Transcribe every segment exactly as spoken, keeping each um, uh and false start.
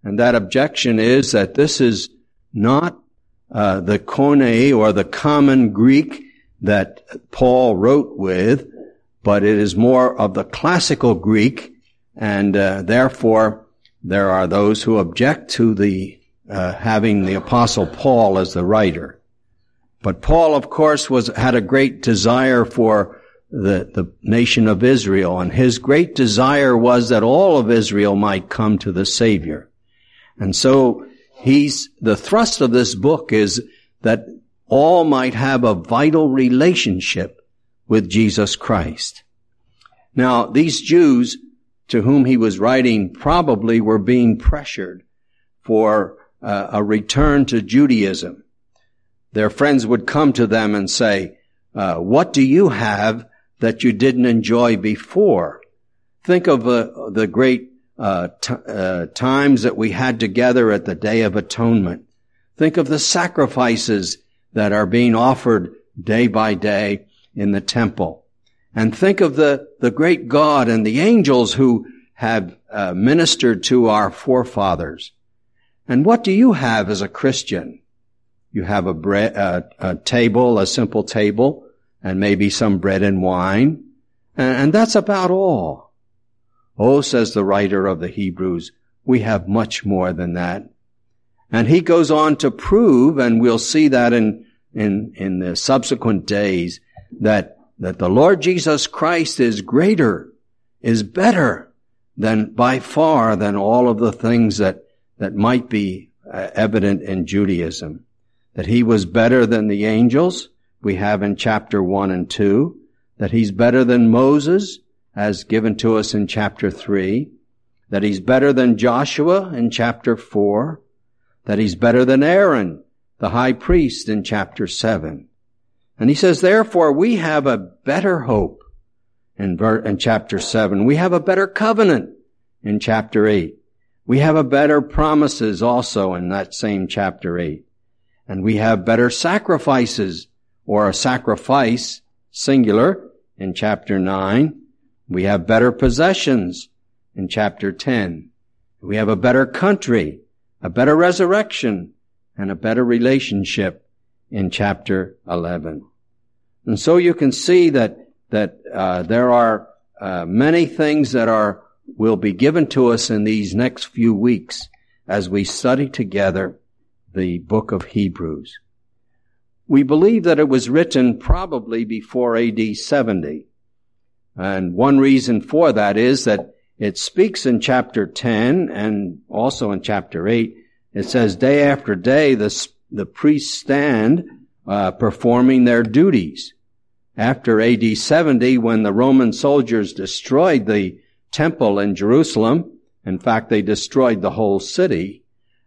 And that objection is that this is not uh, the Koine or the common Greek that Paul wrote with, but it is more of the classical Greek, and uh, therefore there are those who object to the uh, having the Apostle Paul as the writer. But Paul, of course, was had a great desire for the, the nation of Israel, and his great desire was that all of Israel might come to the Savior. And so he's, the thrust of this book is that all might have a vital relationship with Jesus Christ. Now, these Jews to whom he was writing probably were being pressured for uh, a return to Judaism. Their friends would come to them and say, uh, what do you have that you didn't enjoy before? Think of uh, the great uh, t- uh, times that we had together at the Day of Atonement. Think of the sacrifices that are being offered day by day in the temple. And think of the, the great God and the angels who have uh, ministered to our forefathers. And what do you have as a Christian? You have a, bread, uh, a table, a simple table, and maybe some bread and wine. And, and that's about all. Oh, says the writer of the Hebrews, we have much more than that. And he goes on to prove, and we'll see that in, in, in the subsequent days, that, that the Lord Jesus Christ is greater, is better than, by far, than all of the things that, that might be uh, evident in Judaism. That he was better than the angels, we have in chapter one and two. That he's better than Moses, as given to us in chapter three. That he's better than Joshua in chapter four. That he's better than Aaron, the high priest, in chapter seven. And he says, therefore, we have a better hope in, ver- in chapter seven. We have a better covenant in chapter eight. We have a better promises also in that same chapter eight. And we have better sacrifices, or a sacrifice, singular, in chapter nine. We have better possessions in chapter ten. We have a better country, a better resurrection, and a better relationship in chapter eleven. And so you can see that that uh, there are uh, many things that are will be given to us in these next few weeks as we study together the book of Hebrews. We believe that it was written probably before A D seventy. And one reason for that is that it speaks in chapter ten and also in chapter eight. It says, day after day, the, the priests stand uh, performing their duties. After A D seventy, when the Roman soldiers destroyed the temple in Jerusalem, in fact, they destroyed the whole city,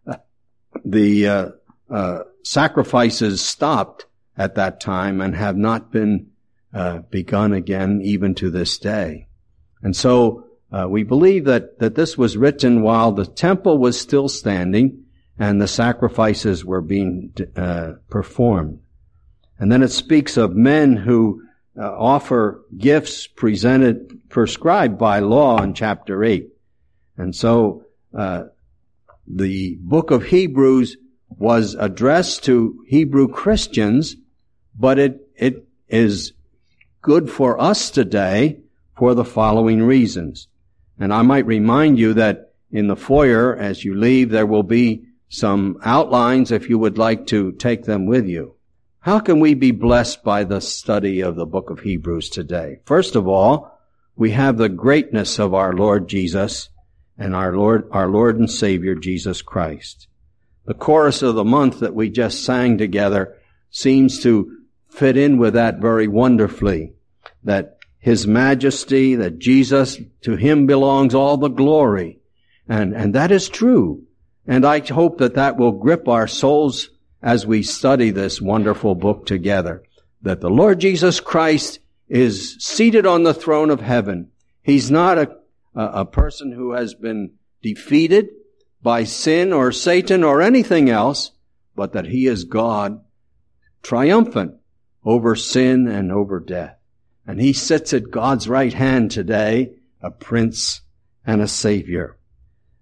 the uh, uh, sacrifices stopped at that time and have not been uh, begun again even to this day. And so uh, we believe that, that this was written while the temple was still standing and the sacrifices were being uh, performed. And then it speaks of men who uh, offer gifts presented, prescribed by law in chapter eight. And so uh the book of Hebrews was addressed to Hebrew Christians, but it, it is good for us today for the following reasons. And I might remind you that in the foyer, as you leave, there will be some outlines if you would like to take them with you. How can we be blessed by the study of the book of Hebrews today? First of all, we have the greatness of our Lord Jesus and our Lord, our Lord and Savior, Jesus Christ. The chorus of the month that we just sang together seems to fit in with that very wonderfully. That His majesty, that Jesus, to Him belongs all the glory. And, and that is true. And I hope that that will grip our souls as we study this wonderful book together. That the Lord Jesus Christ is seated on the throne of heaven. He's not a a person who has been defeated by sin or Satan or anything else, but that He is God, triumphant over sin and over death. And He sits at God's right hand today, a Prince and a Savior.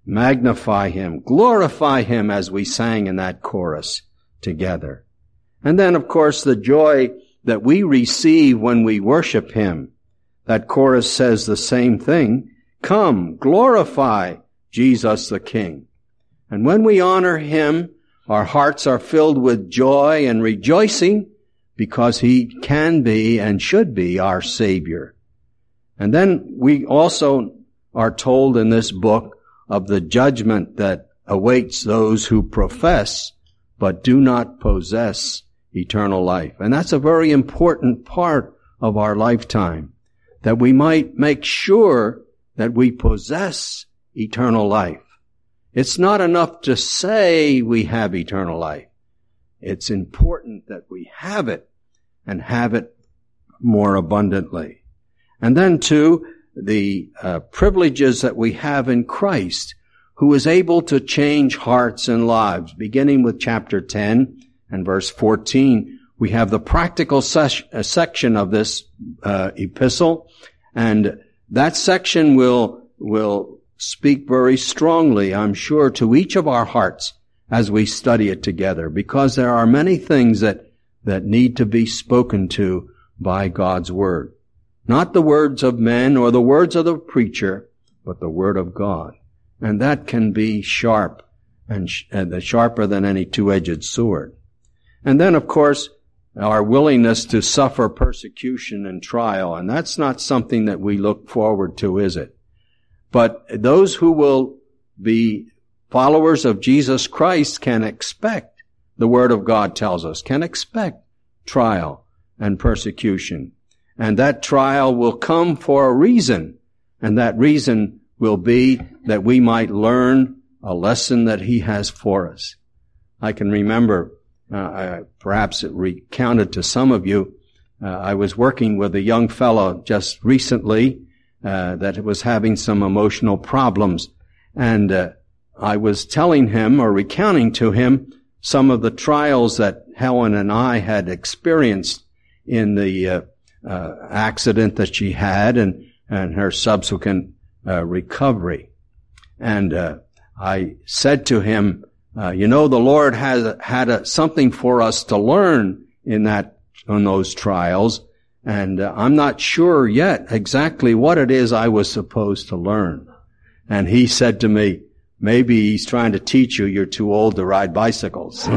magnify him, glorify him as we sang in that chorus together. And then, of course, the joy that we receive when we worship him. That chorus says the same thing. Come, glorify Jesus the King. And when we honor him, our hearts are filled with joy and rejoicing because he can be and should be our Savior. And then we also are told in this book of the judgment that awaits those who profess but do not possess eternal life. And that's a very important part of our lifetime, that we might make sure that we possess eternal life. It's not enough to say we have eternal life. It's important that we have it and have it more abundantly. And then too, the uh, privileges that we have in Christ, who is able to change hearts and lives. Beginning with chapter ten and verse fourteen, we have the practical ses- uh, section of this uh, epistle, and that section will will speak very strongly, I'm sure, to each of our hearts as we study it together, because there are many things that that need to be spoken to by God's Word. Not the words of men or the words of the preacher, but the Word of God. And that can be sharp, and sh- uh, sharper than any two-edged sword. And then, of course, our willingness to suffer persecution and trial, and that's not something that we look forward to, is it? But those who will be followers of Jesus Christ can expect, the Word of God tells us, can expect trial and persecution. And that trial will come for a reason, and that reason will be that we might learn a lesson that he has for us. I can remember, uh, I, perhaps it recounted to some of you, uh, I was working with a young fellow just recently uh, that was having some emotional problems, and uh, I was telling him or recounting to him some of the trials that Helen and I had experienced in the uh, uh, accident that she had and, and her subsequent uh, recovery. And uh, I said to him, uh, you know, the Lord has had a, something for us to learn in that, in those trials, and uh, I'm not sure yet exactly what it is I was supposed to learn. And he said to me, maybe he's trying to teach you you're too old to ride bicycles.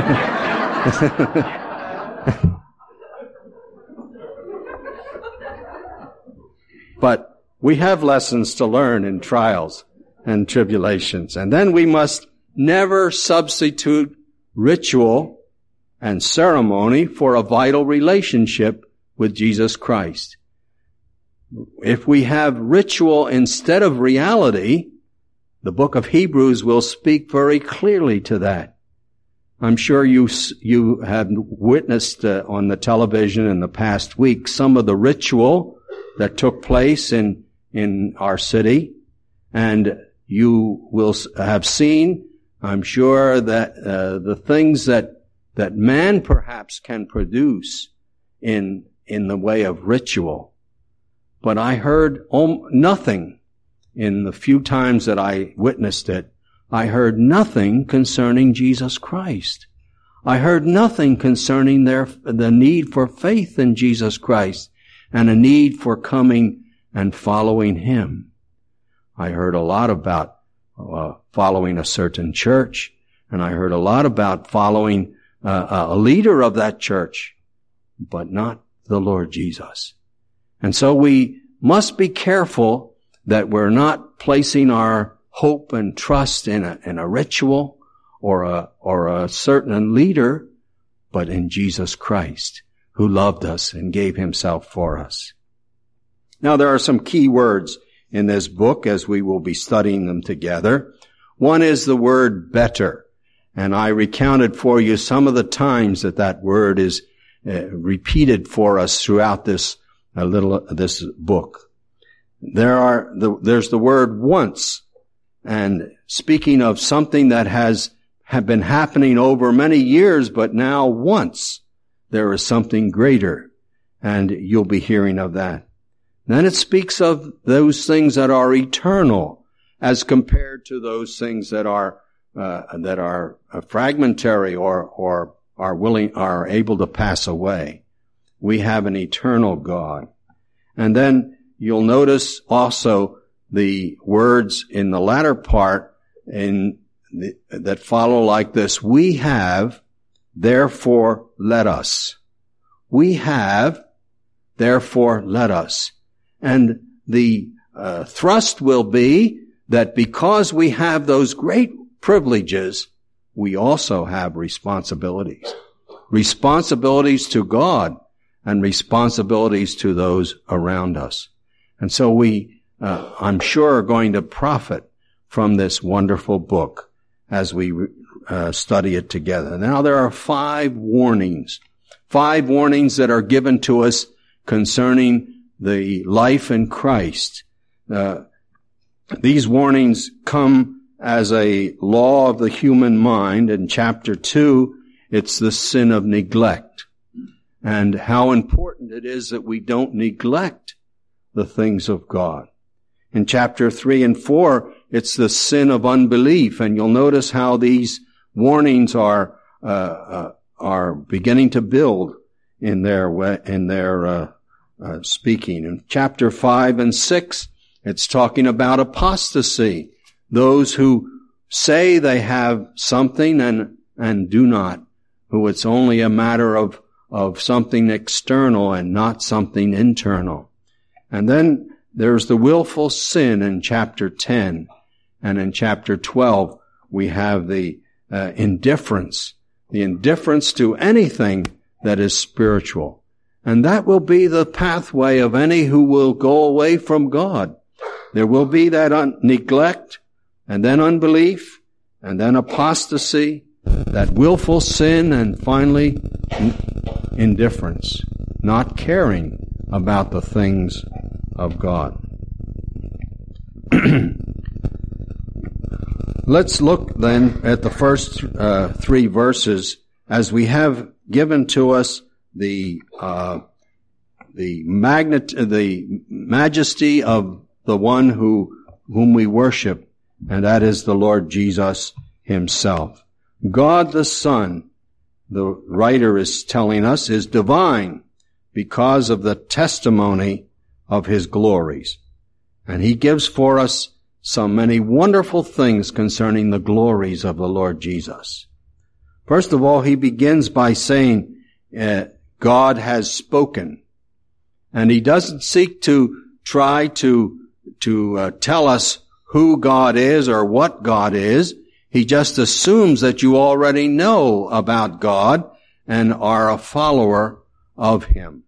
But we have lessons to learn in trials and tribulations. And then we must never substitute ritual and ceremony for a vital relationship with Jesus Christ. If we have ritual instead of reality, the book of Hebrews will speak very clearly to that. I'm sure you you have witnessed uh, on the television in the past week some of the ritual that took place in in our city, and you will have seen, I'm sure, that uh, the things that that man perhaps can produce in in the way of ritual. But I heard om- nothing in the few times that I witnessed it. I heard nothing concerning Jesus Christ. I heard nothing concerning their the need for faith in Jesus Christ and a need for coming and following him. I heard a lot about uh, following a certain church, and I heard a lot about following uh, a leader of that church, but not the Lord Jesus. And so we must be careful that we're not placing our hope and trust in a, in a ritual or a, or a certain leader, but in Jesus Christ, who loved us and gave himself for us. Now, there are some key words in this book as we will be studying them together. One is the word better, and I recounted for you some of the times that that word is uh, repeated for us throughout this uh, little this book. There are the, there's the word once, and speaking of something that has have been happening over many years, but now once there is something greater, and you'll be hearing of that. Then it speaks of those things that are eternal, as compared to those things that are uh, that are fragmentary or or are willing are able to pass away. We have an eternal God. And then you'll notice also the words in the latter part in the, that follow like this: we have, therefore let us. We have, therefore let us. And the uh, thrust will be that because we have those great privileges, we also have responsibilities. Responsibilities to God and responsibilities to those around us. And so we, uh, I'm sure, are going to profit from this wonderful book as we uh, study it together. Now there are five warnings. Five warnings that are given to us concerning the life in Christ. Uh, these warnings come as a law of the human mind. In chapter two, it's the sin of neglect, and how important it is that we don't neglect the things of God. In chapter three and four, it's the sin of unbelief, and you'll notice how these warnings are uh, uh, are beginning to build in their way, in their uh, uh, speaking. In chapter five and six, it's talking about apostasy, those who say they have something and and do not, who it's only a matter of of something external and not something internal. And then there's the willful sin in chapter ten, and in chapter twelve we have the uh, indifference, the indifference to anything that is spiritual. And that will be the pathway of any who will go away from God. There will be that un- neglect, and then unbelief, and then apostasy, that willful sin, and finally in- indifference, not caring about the things of God. Let's look then at the first uh, three verses as we have given to us the uh, the magnet, the majesty of the one who whom we worship, and that is the Lord Jesus himself. God the Son, the writer is telling us, is divine because of the testimony of his glories. And he gives for us so many wonderful things concerning the glories of the Lord Jesus. First of all, he begins by saying, uh, God has spoken. And he doesn't seek to try to, to uh, tell us who God is or what God is. He just assumes that you already know about God and are a follower of him.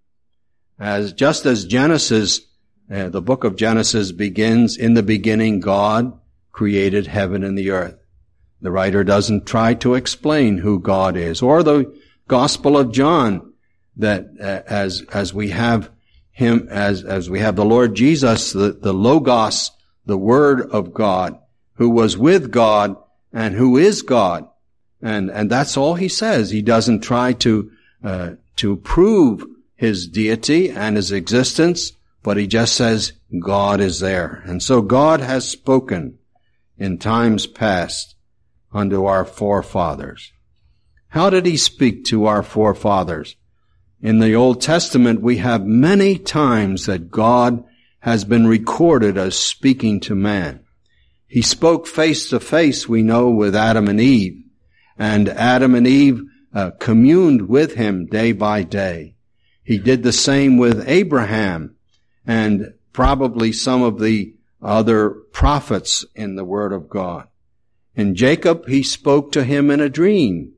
As just as Genesis, uh, the book of Genesis begins, in the beginning God created heaven and the earth. The writer doesn't try to explain who God is. Or the Gospel of John, that uh, as as we have him, as as we have the Lord Jesus, the, the Logos, the Word of God, who was with God and who is God. And and that's all he says. He doesn't try to uh, to prove his deity and his existence, but he just says God is there. And so God has spoken in times past unto our forefathers. How did he speak to our forefathers? In the Old Testament, we have many times that God has been recorded as speaking to man. He spoke face to face, we know, with Adam and Eve, and Adam and Eve uh, communed with him day by day. He did the same with Abraham and probably some of the other prophets in the Word of God. In Jacob, he spoke to him in a dream.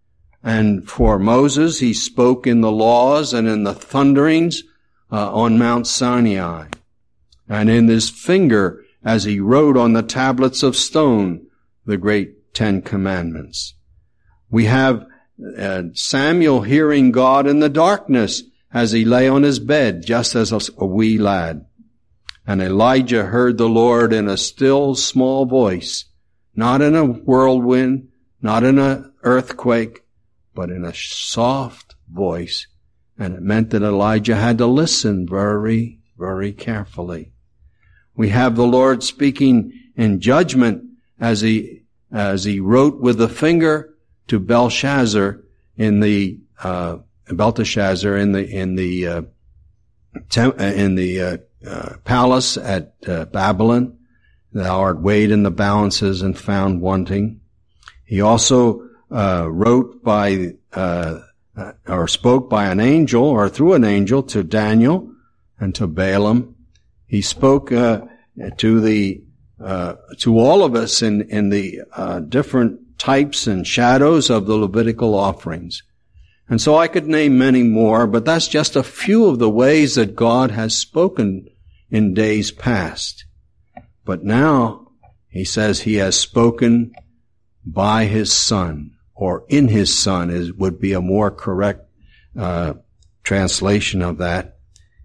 And for Moses, he spoke in the laws and in the thunderings uh, on Mount Sinai. And in his finger, as he wrote on the tablets of stone, the great Ten Commandments. We have uh, Samuel hearing God in the darkness as he lay on his bed, just as a, a wee lad. And Elijah heard the Lord in a still small voice, not in a whirlwind, not in an earthquake, but in a soft voice. And it meant that Elijah had to listen very, very carefully. We have the Lord speaking in judgment as he, as he wrote with the finger to Belshazzar in the, uh, Belteshazzar in the, in the, uh, tem- in the, uh, uh, palace at, uh, Babylon. Thou art weighed in the balances and found wanting. He also, uh, wrote by, uh, or spoke by an angel or through an angel to Daniel and to Balaam. He spoke, uh, to the, uh, to all of us in, in the, uh, different types and shadows of the Levitical offerings. And so I could name many more, but that's just a few of the ways that God has spoken in days past. But now, he says he has spoken by his Son, or in his Son is, would be a more correct, uh, translation of that.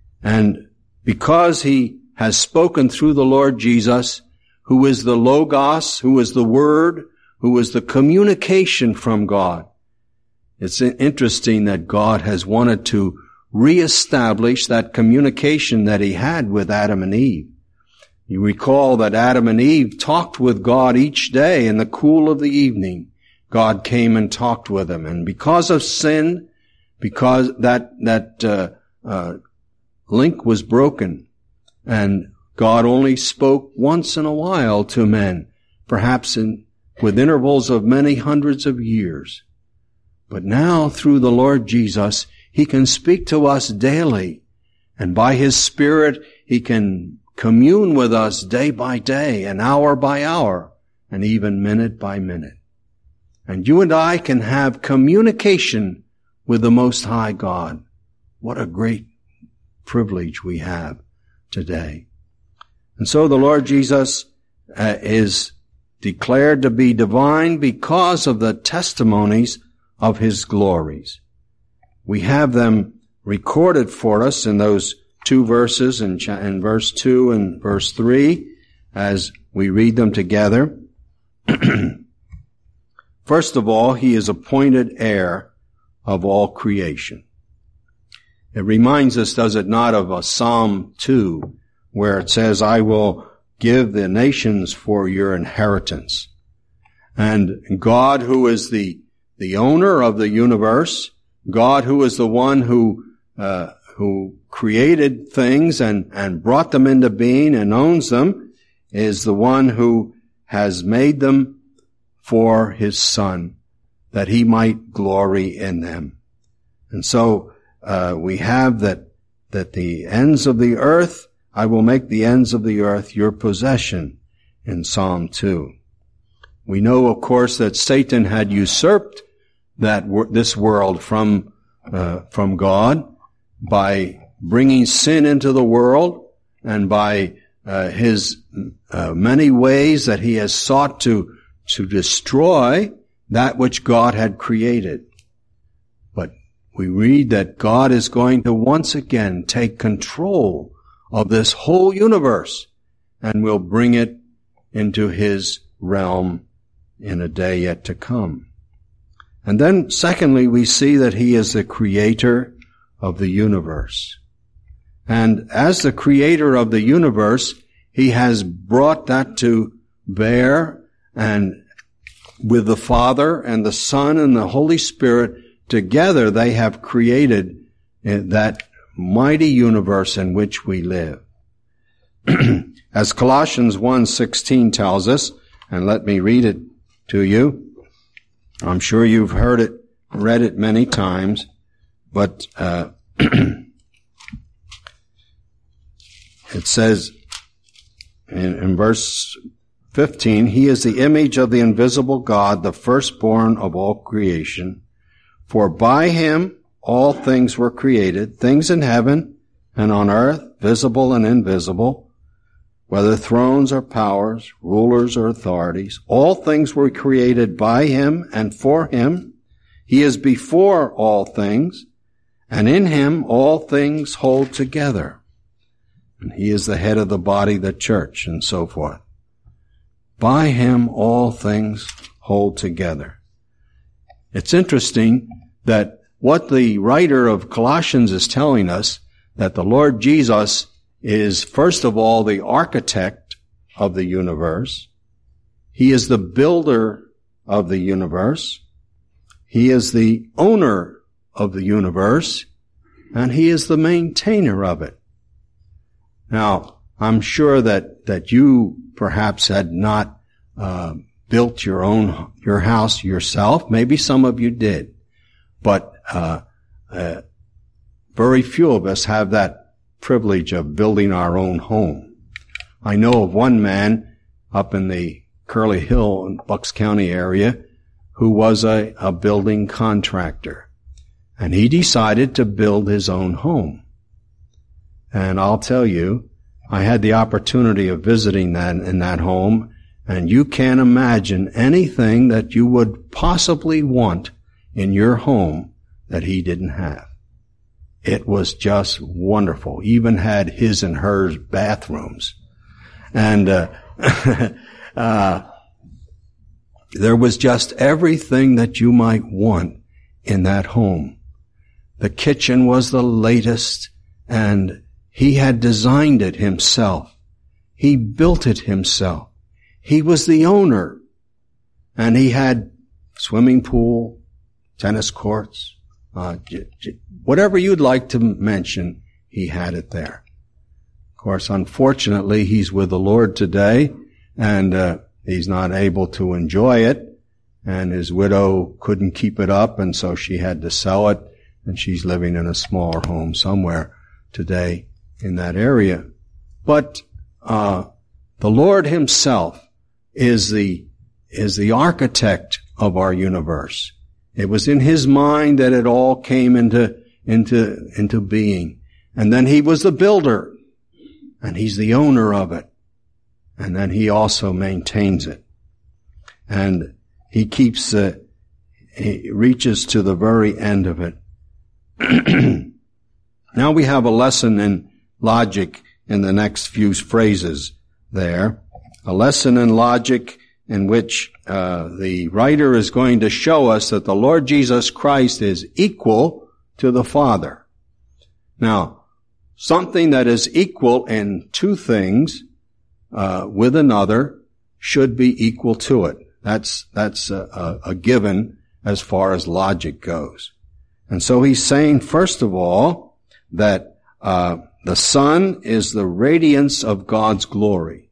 And because he has spoken through the Lord Jesus, who is the Logos, who is the Word, who is the communication from God. It's interesting that God has wanted to reestablish that communication that he had with Adam and Eve. You recall that Adam and Eve talked with God each day in the cool of the evening. God came and talked with them. And because of sin, because that, that, uh, uh, link was broken, and God only spoke once in a while to men, perhaps in, with intervals of many hundreds of years. But now, through the Lord Jesus, he can speak to us daily, and by his Spirit, he can commune with us day by day, and hour by hour, and even minute by minute. And you and I can have communication with the Most High God. What a great privilege we have today. And so the Lord Jesus uh, is declared to be divine because of the testimonies of his glories. We have them recorded for us in those two verses, in, in verse two and verse three, as we read them together. First of all, he is appointed heir of all creation. It reminds us, does it not, of a Psalm two, where it says, I will give the nations for your inheritance. And God, who is the, the owner of the universe, God, who is the one who, uh, who created things and, and brought them into being and owns them, is the one who has made them for his Son, that he might glory in them. And so, uh, we have that, that the ends of the earth, I will make the ends of the earth your possession in Psalm two. We know, of course, that Satan had usurped that, this world from, uh, from God by bringing sin into the world and by, uh, his, uh, many ways that he has sought to, to destroy that which God had created. But we read that God is going to once again take control of this whole universe and will bring it into his realm in a day yet to come. And then secondly, we see that he is the creator of the universe. And as the creator of the universe, he has brought that to bear, and with the Father and the Son and the Holy Spirit together, they have created that mighty universe in which we live. As Colossians one sixteen tells us, and let me read it to you. I'm sure you've heard it, read it many times, but uh, it says in, in verse fifteen, he is the image of the invisible God, the firstborn of all creation. For by him all things were created, things in heaven and on earth, visible and invisible, whether thrones or powers, rulers or authorities. All things were created by him and for him. He is before all things, and in him all things hold together. And he is the head of the body, the church, and so forth. By him all things hold together. It's interesting that what the writer of Colossians is telling us, that the Lord Jesus is, first of all, the architect of the universe, He is the builder of the universe. He is the owner of the universe, and he is the maintainer of it. Now, I'm sure that, that you perhaps had not uh, built your own, your house yourself. Maybe some of you did. But uh, uh very few of us have that privilege of building our own home. I know of one man up in the Curly Hill in Bucks County area who was a, a building contractor. And he decided to build his own home. And I'll tell you, I had the opportunity of visiting that in that home, and you can't imagine anything that you would possibly want in your home that he didn't have. It was just wonderful. Even had his and hers bathrooms. And uh, uh there was just everything that you might want in that home. The kitchen was the latest, and he had designed it himself. He built it himself. He was the owner, and he had swimming pool, tennis courts, uh, j- j- whatever you'd like to mention, he had it there. Of course, unfortunately, he's with the Lord today, and uh, he's not able to enjoy it, and his widow couldn't keep it up, and so she had to sell it, and she's living in a smaller home somewhere today in that area. But uh the Lord himself is the is the architect of our universe. It was in his mind that it all came into into into being. And then he was the builder, and he's the owner of it. And then he also maintains it. And he keeps uh, he reaches to the very end of it. Now we have a lesson in logic in the next few phrases there. A lesson in logic in which uh, the writer is going to show us that the Lord Jesus Christ is equal to the Father. Now, something that is equal in two things uh, with another should be equal to it. That's that's a, a, a given as far as logic goes. And so he's saying, first of all, that uh the Son is the radiance of God's glory.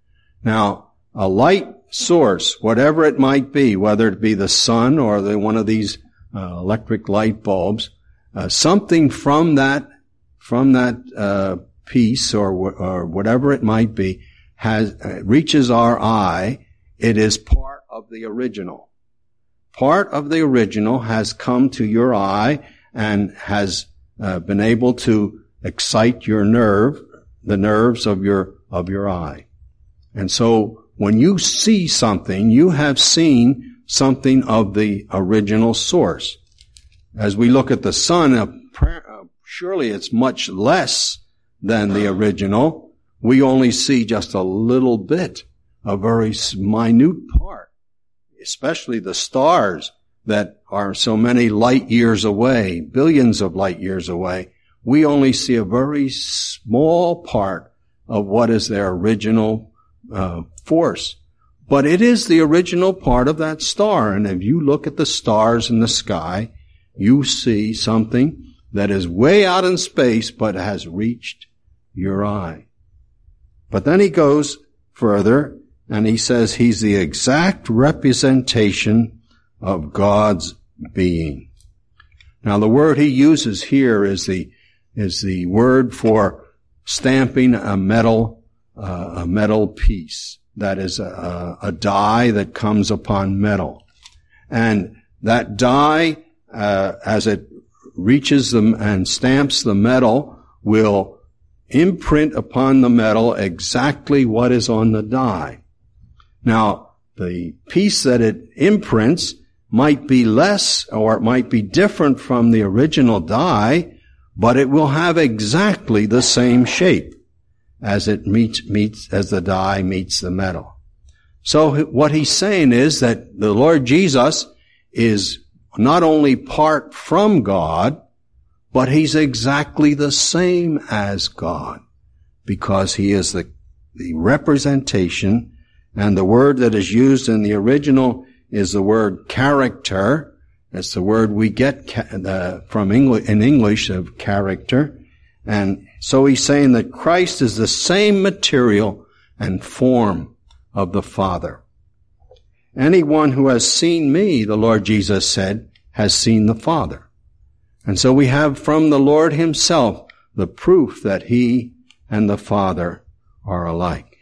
Now, a light source, whatever it might be, whether it be the sun or the, one of these uh, electric light bulbs, uh, something from that from that uh piece or or whatever it might be has uh, reaches our eye. It is part of the original. Part of the original has come to your eye and has uh, been able to excite your nerve, the nerves of your, of your eye. And so when you see something, you have seen something of the original source. As we look at the sun, uh, surely it's much less than the original. We only see just a little bit, a very minute part. Especially the stars that are so many light years away, billions of light years away. We only see a very small part of what is their original uh, force. But it is the original part of that star. And if you look at the stars in the sky, you see something that is way out in space but has reached your eye. But then he goes further, and he says he's the exact representation of God's being. Now the word he uses here is the, is the word for stamping a metal, uh, a metal piece. That is a, a die that comes upon metal. And that die, uh, as it reaches them and stamps the metal, will imprint upon the metal exactly what is on the die. Now, the piece that it imprints might be less or it might be different from the original die, but it will have exactly the same shape as it meets, meets, as the die meets the metal. So what he's saying is that the Lord Jesus is not only part from God, but he's exactly the same as God, because he is the, the representation And the word that is used in the original is the word character. It's the word we get ca- the, from English, in English of character. And so he's saying that Christ is the same material and form of the Father. Anyone who has seen me, the Lord Jesus said, has seen the Father. And so we have from the Lord himself the proof that he and the Father are alike.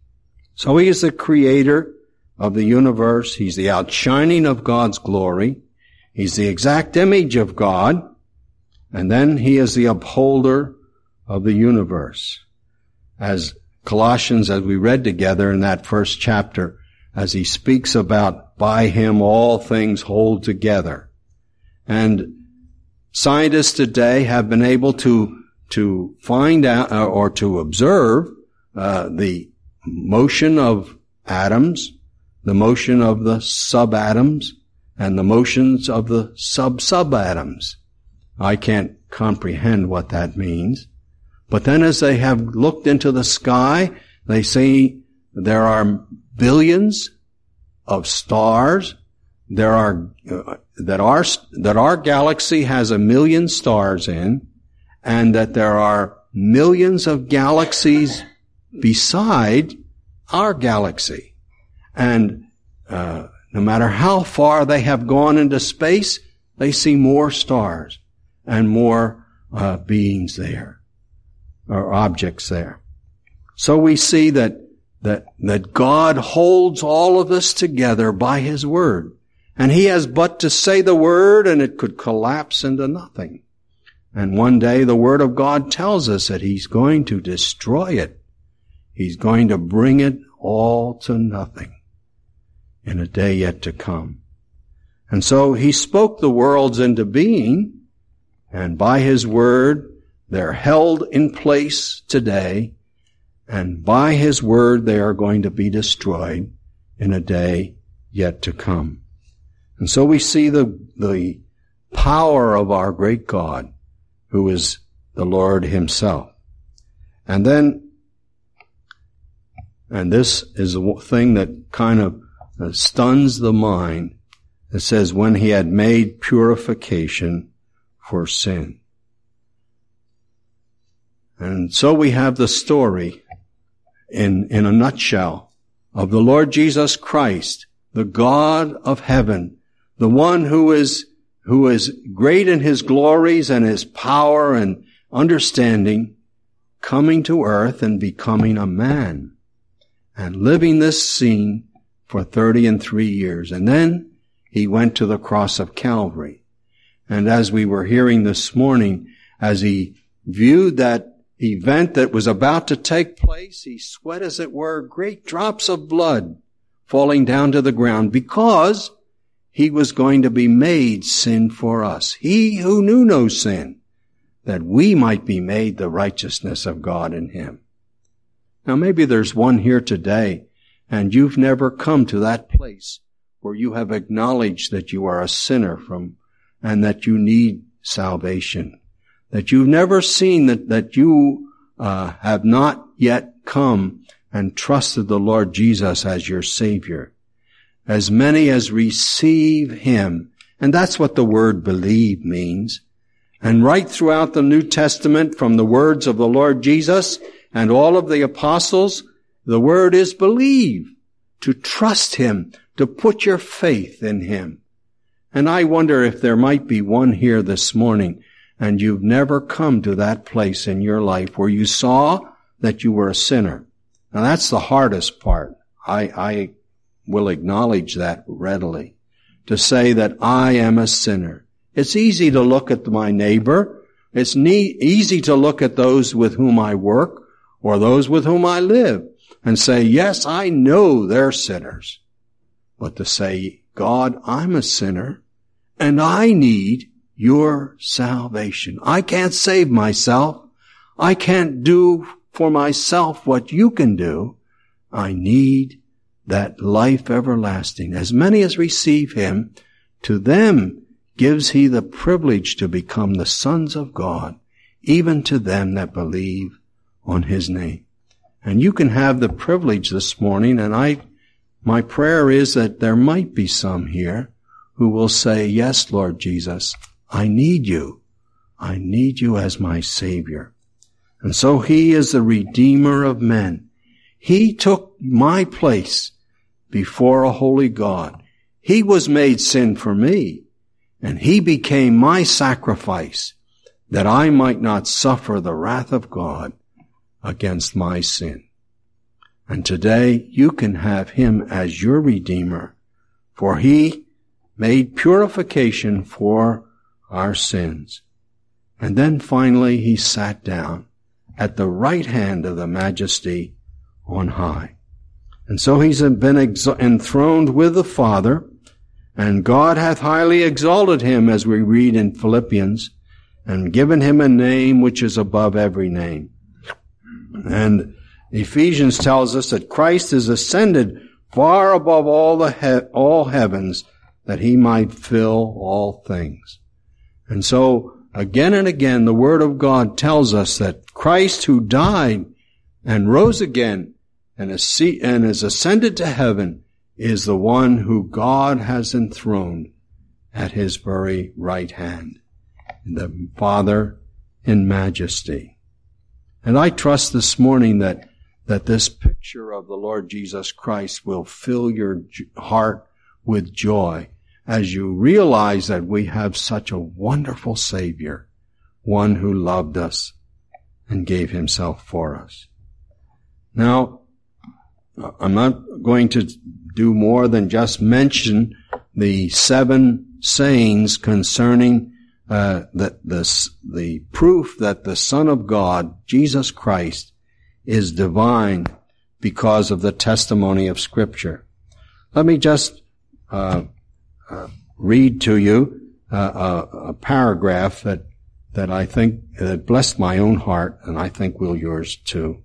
So he is the creator of the universe. He's the outshining of God's glory. He's the exact image of God. And then he is the upholder of the universe. As Colossians, as we read together in that first chapter, as he speaks about by him all things hold together. And scientists today have been able to, to find out uh, or to observe uh, the motion of atoms, the motion of the subatoms, and the motions of the sub-subatoms. I can't comprehend what that means. But then as they have looked into the sky, they see there are billions of stars. There are, uh, that our, that our galaxy has a million stars in, and that there are millions of galaxies beside our galaxy. And, uh, no matter how far they have gone into space, they see more stars and more, uh, beings there, or objects there. So we see that, that, that God holds all of this together by his word. And he has but to say the word and it could collapse into nothing. And one day the word of God tells us that he's going to destroy it. He's going to bring it all to nothing in a day yet to come. And so he spoke the worlds into being, and by his word they're held in place today, and by his word they are going to be destroyed in a day yet to come. And so we see the, the power of our great God, who is the Lord himself. And then, and this is the thing that kind of stuns the mind. It says, when he had made purification for sin. And so we have the story in, in a nutshell of the Lord Jesus Christ, the God of heaven, the one who is, who is great in his glories and his power and understanding, coming to earth and becoming a man and living this scene for thirty and three years. And then he went to the cross of Calvary. And as we were hearing this morning, as he viewed that event that was about to take place, he sweat, as it were, great drops of blood falling down to the ground, because he was going to be made sin for us. He who knew no sin, that we might be made the righteousness of God in him. Now maybe there's one here today, and you've never come to that place where you have acknowledged that you are a sinner from, and that you need salvation. That you've never seen that, that you uh, have not yet come and trusted the Lord Jesus as your Savior. As many as receive him, and that's what the word believe means. And right throughout the New Testament, from the words of the Lord Jesus and all of the apostles, the word is believe, to trust him, to put your faith in him. And I wonder if there might be one here this morning, and you've never come to that place in your life where you saw that you were a sinner. Now that's the hardest part. I, I will acknowledge that readily. To say that I am a sinner. It's easy to look at my neighbor. It's ne- easy to look at those with whom I work or those with whom I live and say, yes, I know they're sinners. But to say, God, I'm a sinner and I need your salvation. I can't save myself. I can't do for myself what you can do. I need that life everlasting. As many as receive him, to them gives he the privilege to become the sons of God, even to them that believe on his name. And you can have the privilege this morning, and I my prayer is that there might be some here who will say, yes, Lord Jesus, I need you. I need you as my Savior. And so he is the Redeemer of men. He took my place before a holy God. He was made sin for me, and he became my sacrifice that I might not suffer the wrath of God against my sin. And today you can have him as your Redeemer, for he made purification for our sins. And then finally he sat down at the right hand of the Majesty on high. And so he's been enthroned with the Father, and God hath highly exalted him, as we read in Philippians, and given him a name which is above every name. And Ephesians tells us that Christ is ascended far above all the he- all heavens, that he might fill all things. And so, again and again, the Word of God tells us that Christ, who died and rose again and is, and is ascended to heaven, is the one who God has enthroned at his very right hand, the Father in majesty. And I trust this morning that, that this picture of the Lord Jesus Christ will fill your heart with joy as you realize that we have such a wonderful Savior, one who loved us and gave himself for us. Now, I'm not going to do more than just mention the seven sayings concerning uh, the, the, the proof that the Son of God, Jesus Christ, is divine because of the testimony of Scripture. Let me just uh, uh, read to you uh, a, a paragraph that that I think that blessed my own heart, and I think will yours too.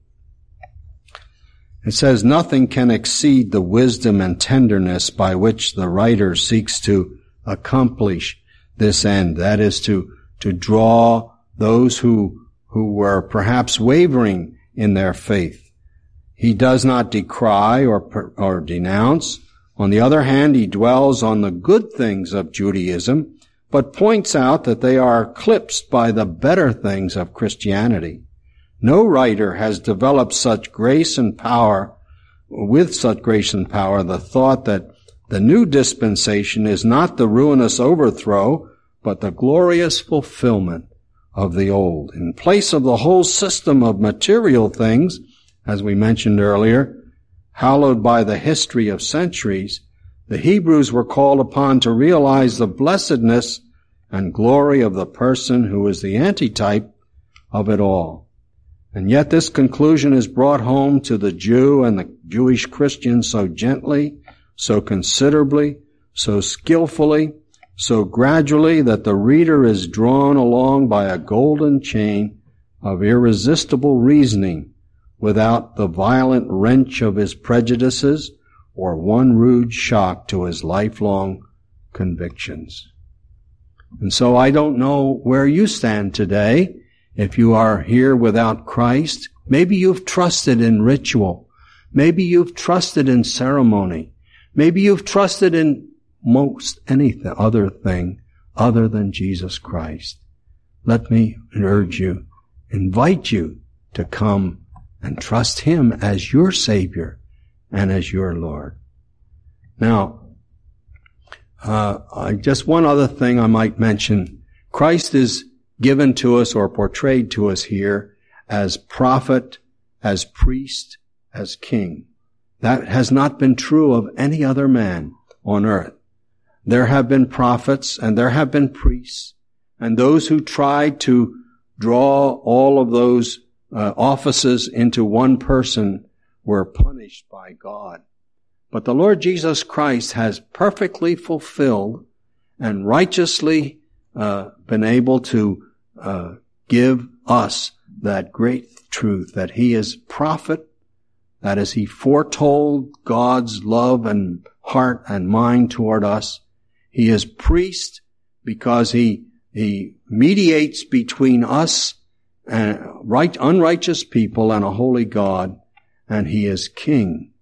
It says, nothing can exceed the wisdom and tenderness by which the writer seeks to accomplish this end. That is to, to draw those who, who were perhaps wavering in their faith. He does not decry or, or denounce. On the other hand, he dwells on the good things of Judaism, but points out that they are eclipsed by the better things of Christianity. No writer has developed such grace and power, with such grace and power, the thought that the new dispensation is not the ruinous overthrow, but the glorious fulfillment of the old. In place of the whole system of material things, as we mentioned earlier, hallowed by the history of centuries, the Hebrews were called upon to realize the blessedness and glory of the person who is the antitype of it all. And yet this conclusion is brought home to the Jew and the Jewish Christian so gently, so considerably, so skillfully, so gradually that the reader is drawn along by a golden chain of irresistible reasoning without the violent wrench of his prejudices or one rude shock to his lifelong convictions. And so I don't know where you stand today. If you are here without Christ, maybe you've trusted in ritual. Maybe you've trusted in ceremony. Maybe you've trusted in most any other thing other than Jesus Christ. Let me urge you, invite you to come and trust him as your Savior and as your Lord. Now, uh, I, just one other thing I might mention. Christ is given to us or portrayed to us here as prophet, as priest, as king. That has not been true of any other man on earth. There have been prophets and there have been priests, and those who tried to draw all of those uh, offices into one person were punished by God. But the Lord Jesus Christ has perfectly fulfilled and righteously uh, been able to uh, give us that great truth that he is prophet, that is, he foretold God's love and heart and mind toward us. He is priest because he he mediates between us and right unrighteous people and a holy God, and he is king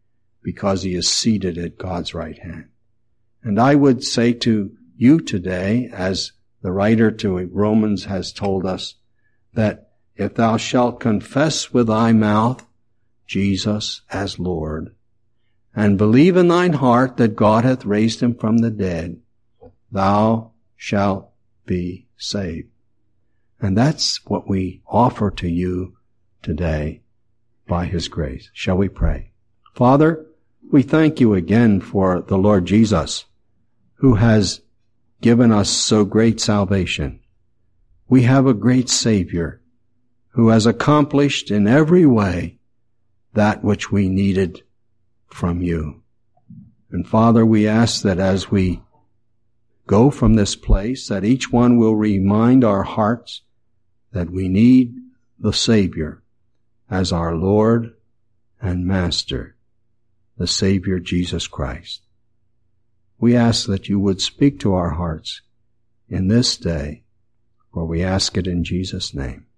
because he is seated at God's right hand. And I would say to you today, as the writer to Romans has told us, that if thou shalt confess with thy mouth Jesus as Lord, and believe in thine heart that God hath raised him from the dead, thou shalt be saved. And that's what we offer to you today by his grace. Shall we pray? Father, we thank you again for the Lord Jesus, who has given us so great salvation. We have a great Savior who has accomplished in every way that which we needed from you. And Father, we ask that as we go from this place, that each one will remind our hearts that we need the Savior as our Lord and Master, the Savior Jesus Christ. We ask that you would speak to our hearts in this day, for we ask it in Jesus' name.